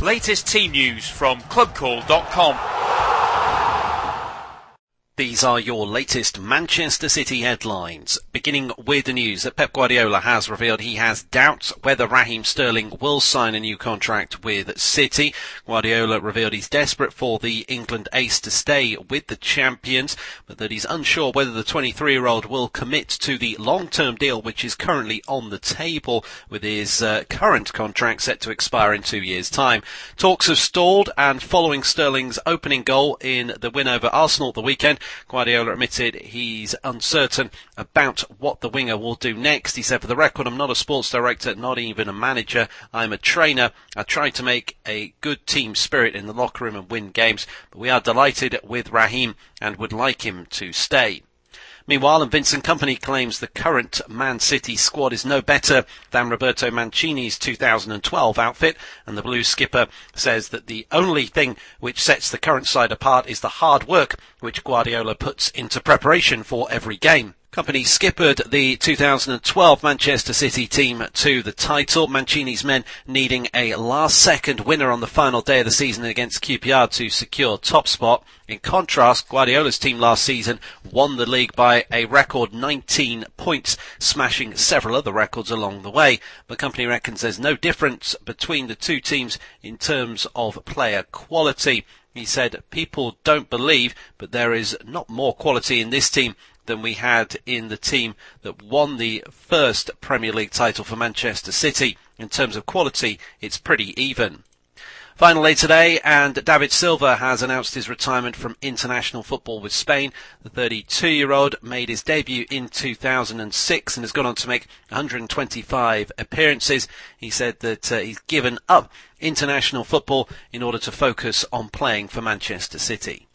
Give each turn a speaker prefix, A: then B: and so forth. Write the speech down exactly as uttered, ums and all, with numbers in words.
A: Latest team news from club call dot com.
B: These are your latest Manchester City headlines. Beginning with the news that Pep Guardiola has revealed he has doubts whether Raheem Sterling will sign a new contract with City. Guardiola revealed he's desperate for the England ace to stay with the champions, but that he's unsure whether the twenty-three-year-old will commit to the long-term deal which is currently on the table, with his uh, current contract set to expire in two years' time. Talks have stalled, and following Sterling's opening goal in the win over Arsenal at the weekend, Guardiola admitted he's uncertain about what the winger will do next. He said, "For the record, I'm not a sports director, not even a manager. I'm a trainer. I try to make a good team spirit in the locker room and win games, but we are delighted with Raheem and would like him to stay." Meanwhile, and Vincent Kompany claims the current Man City squad is no better than Roberto Mancini's two thousand twelve outfit, and the Blues skipper says that the only thing which sets the current side apart is the hard work which Guardiola puts into preparation for every game. Kompany skippered the two thousand twelve Manchester City team to the title, Mancini's men needing a last-second winner on the final day of the season against Q P R to secure top spot. In contrast, Guardiola's team last season won the league by a record nineteen points, smashing several other records along the way. But Kompany reckons there's no difference between the two teams in terms of player quality. He said, "People don't believe, but there is not more quality in this team than we had in the team that won the first Premier League title for Manchester City. In terms of quality, it's pretty even." Finally today, and David Silva has announced his retirement from international football with Spain. The thirty-two-year-old made his debut in two thousand six and has gone on to make one hundred twenty-five appearances. He said that uh, he's given up international football in order to focus on playing for Manchester City.